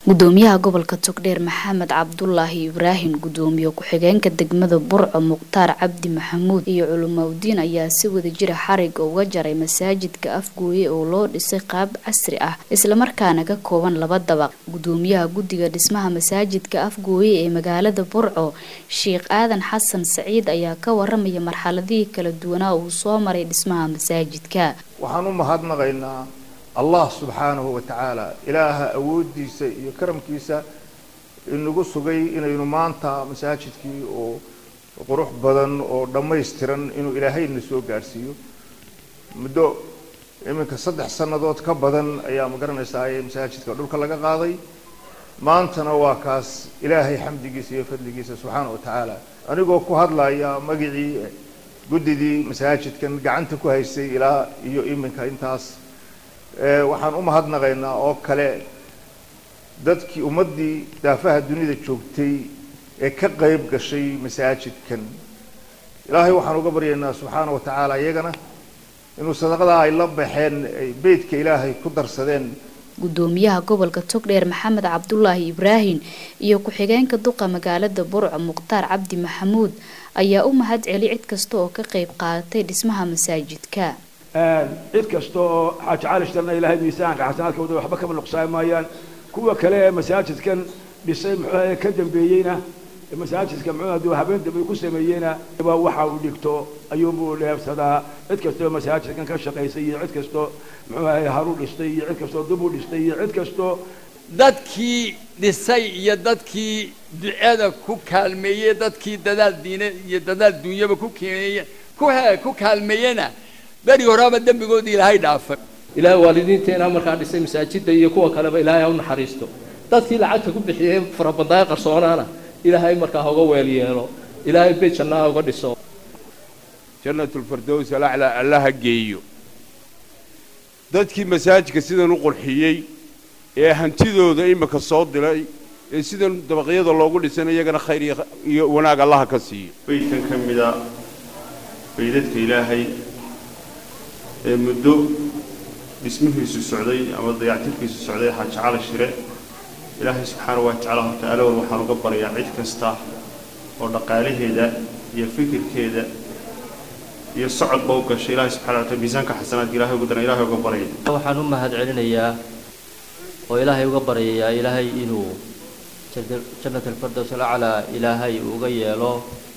gudoomiyaha gobolka Togdheer Maxamed Cabdullaahi Ibraahin gudoomiye ku-xigeenka degmada Burco Muqtaar Cabdi Maxamuud iyo culumadiin ayaa si wada jir xarig uga jaray masaajidka Afgooye oo loo dhisay qaab casri ah isla markaana ka kooban laba dabaq. Gudoomiyaha guddiga dhismaha masaajidka Afgooye ee magaalada Burco Sheekh Aadan Xasan Saciid ayaa ka waramaya marxaladii kala duwan oo soo maray dhismaha masaajidka. waxaan u mahadnaqaynaa الله سبحانه وتعالى إله أودي يكرم كيسا إنه قصقي إنه ينمانتا مساجدكي وقروح بدن ودميسترن إنه إلهي نسوق قارسيو مدو إمن كصدح سنة دوت كبدن أيام قرن إساعي مساجدك ودولك لغا قاضي ما أنت نواكاس إلهي حمدي قيسي وفدل قيسا سبحانه وتعالى أنا أقول كهاد لا يا مقعي قدي دي مساجدك قعنتكو هايسي إله إيو إمن كإنتاس waxaan u mahadnaqaynaa oo kale dadkii ummadii daafaha dunida joogtay ee ka qayb gashay masaajidkan ilaahay waxaan uga baryaynaa subxaanahu wa ta'aala iyagana inuu sadaqada ay la baxeen beedka ilaahay ku darsadeen. gudoomiyaha gobolka Togdheer Maxamed Cabdullaahi Ibraahin iyo ku-xigeenka duqa magaalada Burco Muqtaar Cabdi Maxamuud ayaa u mahad celiyay cid kasta oo ka qayb qaadatay dhismaha masaajidka. cid kasto xaaj caalishtan ilaahay miisaanka xasanaadka wada waxba kama nuqsaamayaan kuwa kale ee masaajidkan dhisay muxuu ka dambeeyayna masaajidka muxuu habeen dambe ku sameeyayna waxa uu dhigto ayuu leebsadaa cid kasto masaajidkan ka shaqeysay iyo cid kasto muxuu haru dhistay iyo cid kasto dib u dhistay iyo cid kasto dadkii dhisay iyo dadkii ducada ku kaalmeeyay dadkii dadaal diineed iyo dadaal dunyaba ku keenay ku kaalmeeyana bari horaba dambigoodii ilaahay dhaafay. ilaahay waalidiinteena markaa dhisay masaajidda iyo kuwa kaleba ilaahay ha u naxariisto dadkii lacagta ku bixiyay farabadaa qarsoonaana ilaahay markaa uga weel yeelo ilaahay beed jannada uga dhiso jannatul firdaws ala allah geeyo dadkii masaajidka sidan u qurxiyay ee hantidooda imika soo dilay ee sidan dabaqyada loogu dhisan iyagana khayr iyo wanaag Allah ka siiyo. beedkan kamida beedadka ilaahay muddo dhismihiisu socday ama dayactirkiisu socday xaaj cali shire ilaahay subxaanahu wa ta'aala waxaan uga baryaa cid kasta oo dhaqaalaheeda iyo fikirkeeda iyo socodba u gashay ilaahay subxaanahu wa ta'aala miisaanka xasanaadka ilaahay ugu daran ilaahay uga baraya. waxaan u mahad celinayaa oo ilaahay uga baryayaa ilaahay inuu jannatul firdaws ala ilaahay uga yeelo